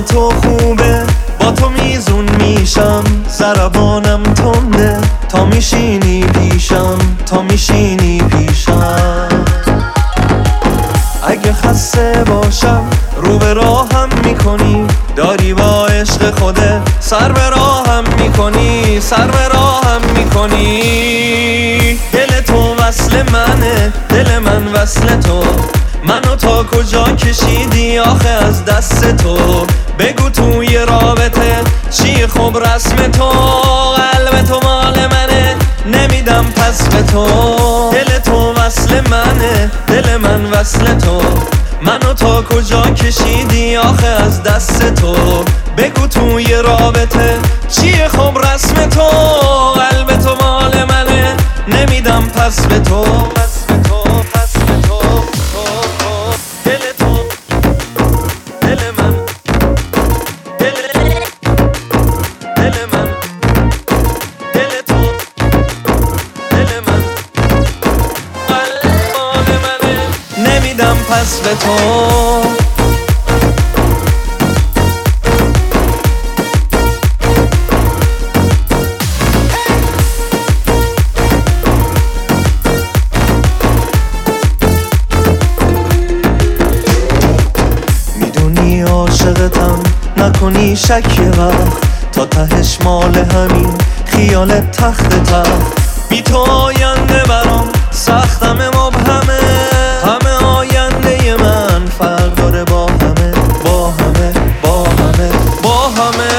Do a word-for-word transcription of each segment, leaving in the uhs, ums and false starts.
با تو خوبه، با تو میزون میشم، ضربانم تنده تا میشینی پیشم، تا میشینی پیشم. اگه خسته باشم رو به راهم میکنی، داری با عشق خوده سر به راهم میکنی، سر به راهم میکنی. دل تو وصل منه، دل من وصل تو، منو تا کجا کشیدی آخه از دست تو. بگو توی رابطه چی خب رسم تو، قلب تو مال منه نمیدم پس به تو. دل تو وصل منه، دل من وصل تو، منو تا کجا کشیدی آخه از دست تو. بگو توی رابطه چیه خب رسم تو، قلب تو مال منه نمیدم پس به تو. پس به تو، پس به تو، تو، تو. دل تو، دل من، دل دل من، دل تو، دل من، قلب مال منه نمیدم پس به تو. عاشقتم نکنی شک یه وقت، تا تهش مال همین خیالت تخت تخت. بی تو آینده برام سختم مبهمه، همه آینده من فرق داره با همه، با همه، با همه، با همه.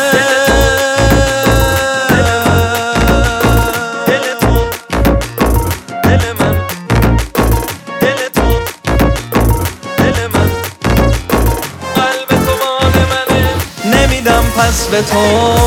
دل تو، دل من، دل تو، دل من، قلب تو مال منه نمیدم پس به تو.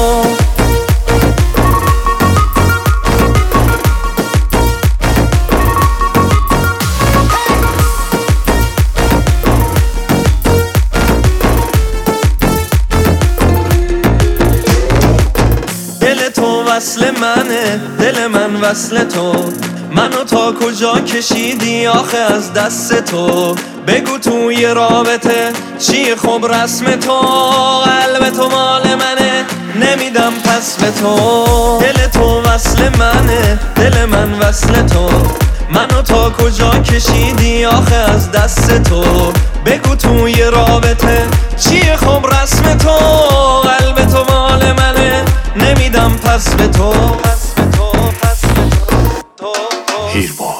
دل تو وصل منه، دل من وصل تو، منو تا کجا کشیدی آخه از دست تو. بگو توی رابطه چیه خب رسم تو، قلب تو مال منه نمیدم پس به تو. دل تو وصل منه، دل من وصل تو، منو تا کجا کشیدی آخه از دست تو. بگو توی رابطه چیه خب رسم تو، قلب تو مال منه نمیدم پس به تو. پس به تو، پس به تو، تو، تو.